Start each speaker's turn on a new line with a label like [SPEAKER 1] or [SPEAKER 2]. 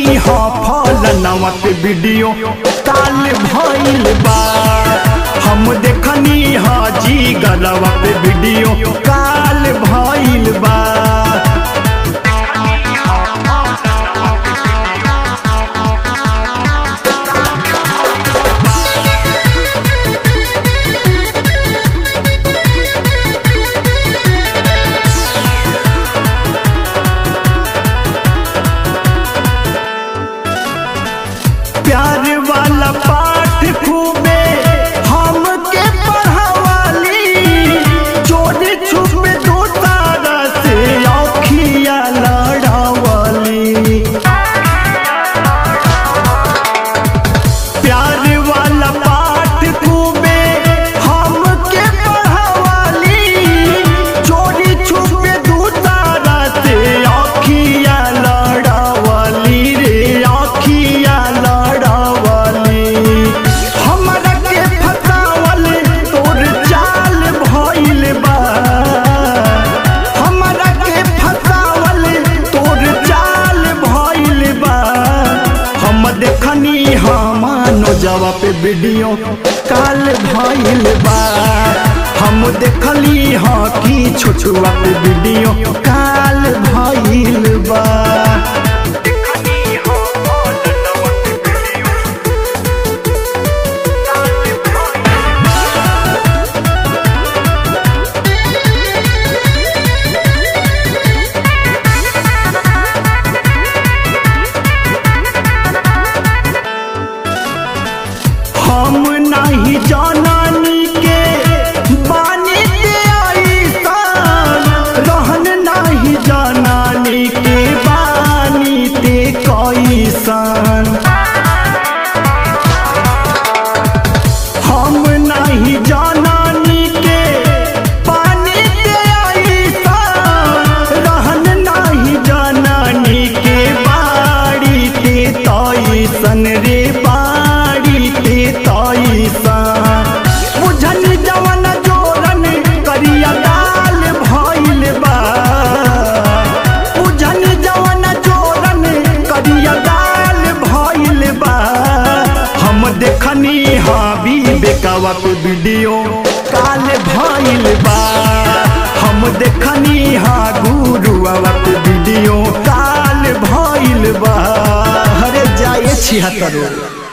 [SPEAKER 1] हा फलनवा पे video call भइल बा। हम देखनी हा जिगरवा पे वीडियो काल भइल बा। प्यार वाला पाठ खूबे हमके पढ़ावाली, चोरी छुपे दो तारा से औखिया लड़ावाली। प्यार वाला पाठ खूबे हमके पढ़ावाली, चोरी छुपे दो तारा से औखिया लड़ावाली रे औखिया। देखनी मानो जवा पे वीडियो काल भइल बा। हम देखली हाँ कि छोछुआ पे वीडियो काल भइल बा। हम नहीं जाननी के बानी ते ऐसान, रहन नहीं जाननी के बानी ते कैसान। हम नहीं जाननी के बानी ते ऐसान, रहन नहीं जाननी के बाड़ी ते तैसन रे बुझन जवन जोरन करिया दाल भइल बा। बुझन जवन जोरन करिया दाल भइल बा। हम देखनी हाँ बेकावा पे वीडियो काल भइल बा। हम देखनी हाँ गुरुआ पे वीडियो काल भइल बा। अरे जाए 76